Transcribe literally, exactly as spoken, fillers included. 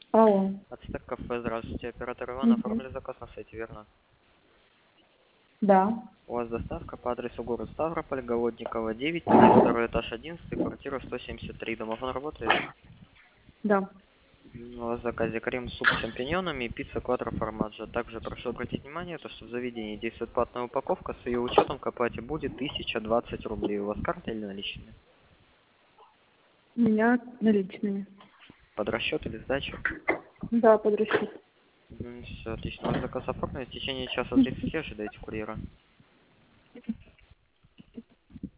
Алло. Ацтек кафе, здравствуйте. Оператор Иван, Мгм. оформили заказ на сайте, верно? Да. У вас доставка по адресу город Ставрополь, Голодникова, девять, второй этаж, одиннадцатый, квартира сто семьдесят три. Домофон работает? Да. У вас в заказе крем-суп с шампиньонами и пицца квадро формаджо. Также прошу обратить внимание, то, что в заведении действует платная упаковка, с ее учетом к оплате будет тысяча двадцать рублей. У вас карта или наличные? У меня наличные. Под расчет или сдача? Да, под расчет. Все, отлично. Ваш заказ оформлен. В течение часа тридцати ожидаете курьера.